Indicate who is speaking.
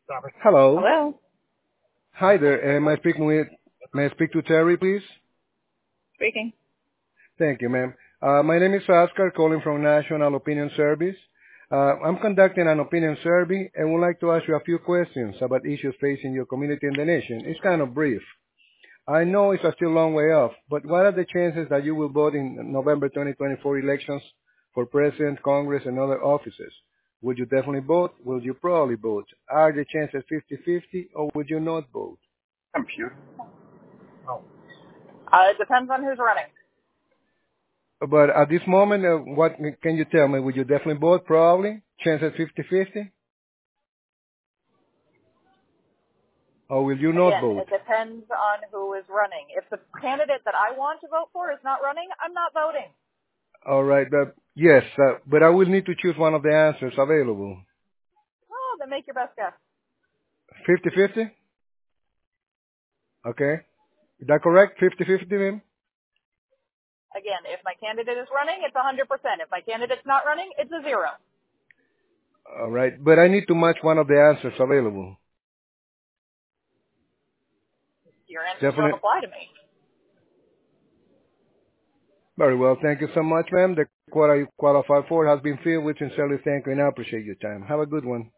Speaker 1: Hello.
Speaker 2: Hello.
Speaker 1: Hi there. May I speak to Terry, please?
Speaker 2: Speaking.
Speaker 1: Thank you, ma'am. My name is Oscar, calling from National Opinion Service. I'm conducting an opinion survey and would like to ask you a few questions about issues facing your community and the nation. It's kind of brief. I know it's a still long way off, but what are the chances that you will vote in November 2024 elections for president, Congress, and other offices? Would you definitely vote? Will you probably vote? Are the chances 50-50, or would you not vote?
Speaker 3: Computer.
Speaker 2: It depends on who's running.
Speaker 1: But at this moment, what can you tell me? Would you definitely vote? Probably. Chances 50-50? Or will you not
Speaker 2: Again,
Speaker 1: vote?
Speaker 2: it depends on who is running. If the candidate that I want to vote for is not running, I'm not voting.
Speaker 1: All right, but yes, but I will need to choose one of the answers available.
Speaker 2: Oh, then make your best guess.
Speaker 1: 50-50? Okay. Is that correct? 50-50, ma'am?
Speaker 2: Again, if my candidate is running, it's 100%. If my candidate's not running, it's a 0.
Speaker 1: All right, but I need to match one of the answers available.
Speaker 2: Your answers don't
Speaker 1: Definitely.
Speaker 2: apply to me.
Speaker 1: Very well. Thank you so much, ma'am. The quota you qualify for has been filled. We sincerely thank you and I appreciate your time. Have a good one.